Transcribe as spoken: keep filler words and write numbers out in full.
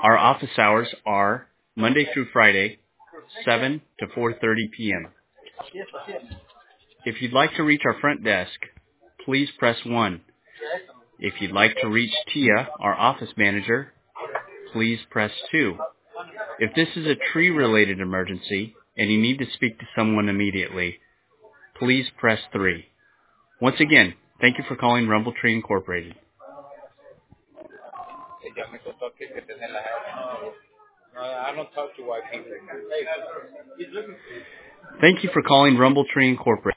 Our office hours are Monday through Friday, seven to four thirty p.m. If you'd like to reach our front desk, please press one. If you'd like to reach Tia, our office manager, please press two. If this is a tree-related emergency and you need to speak to someone immediately, please press three. Once again, thank you for calling RumbleTree Incorporated. Thank you for calling RumbleTree Incorporated.